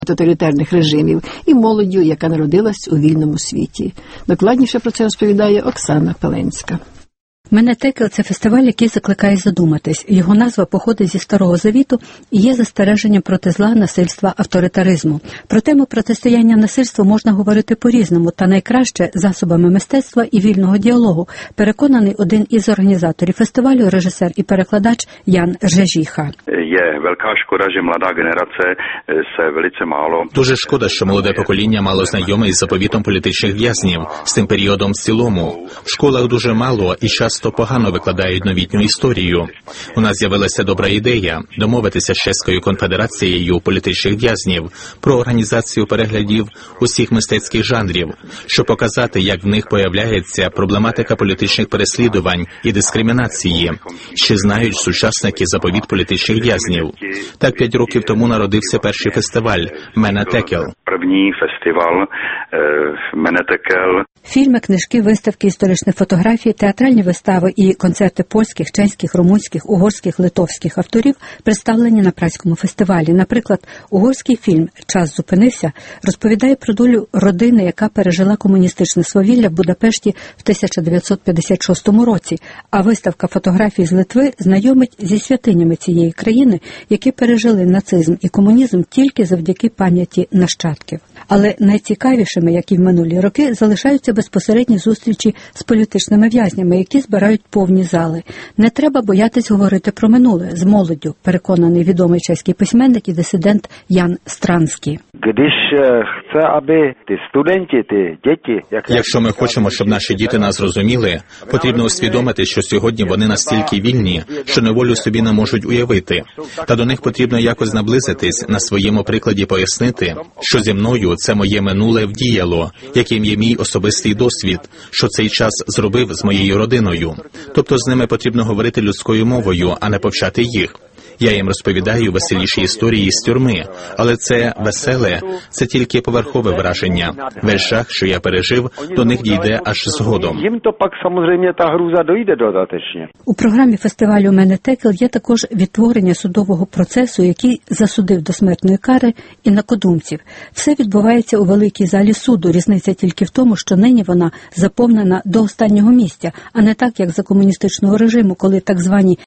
тоталітарних режимів і молоддю, яка народилась у вільному світі. Докладніше про це розповідає Оксана Пеленська. Мене-Текел – це фестиваль, який закликає задуматись. Його назва походить зі Старого Завіту і є застереженням проти зла, насильства, авторитаризму. Про тему протистояння насильству можна говорити по-різному, та найкраще засобами мистецтва і вільного діалогу, переконаний один із організаторів фестивалю, режисер і перекладач Ян Жежіха. Дуже шкода, що молоде покоління мало знайоме із заповітом політичних в'язнів, з тим періодом в цілому. В школах дуже мало і часто погано викладають новітню історію. У нас з'явилася добра ідея домовитися з Чеською конфедерацією політичних в'язнів про організацію переглядів усіх мистецьких жанрів, щоб показати, як в них появляється проблематика політичних переслідувань і дискримінації. Ще знають сучасники заповіт політичних в'язнів. Так 5 років тому народився перший фестиваль «Мене-Текел». Фільми, книжки, виставки історичних фотографій, театральні вистави і концерти польських, чеських, румунських, угорських, литовських авторів представлені на Празькому фестивалі. Наприклад, угорський фільм «Час зупинився» розповідає про долю родини, яка пережила комуністичне свавілля в Будапешті в 1956 році, а виставка фотографій з Литви знайомить зі святинями цієї країни, які пережили нацизм і комунізм тільки завдяки пам'яті нащадків. Але найцікавішими, як і в минулі роки, залишаються безпосередні зустрічі з політичними в'язнями, які збирають повні зали. Не треба боятись говорити про минуле з молоддю, переконаний відомий чеський письменник і дисидент Ян Странський. Якщо ми хочемо, щоб наші діти нас зрозуміли, потрібно усвідомити, що сьогодні вони настільки вільні, що неволю собі не можуть уявити. Та до них потрібно якось наблизитись, на своєму прикладі пояснити, що зі мною це моє минуле вдіяло, яким є мій особистий досвід, що цей час зробив з моєю родиною. Тобто з ними потрібно говорити людською мовою, а не повчати їх. Я їм розповідаю веселіші історії з тюрми, але це веселе, це тільки поверхове враження. Весь жах, що я пережив, до них дійде аж згодом. У програмі фестивалю «Мене-Текел» є також відтворення судового процесу, який засудив до смертної кари інакодумців. Все відбувається у великій залі суду. Різниця тільки в тому, що нині вона заповнена до останнього місця, а не так, як за комуністичного режиму, коли так звані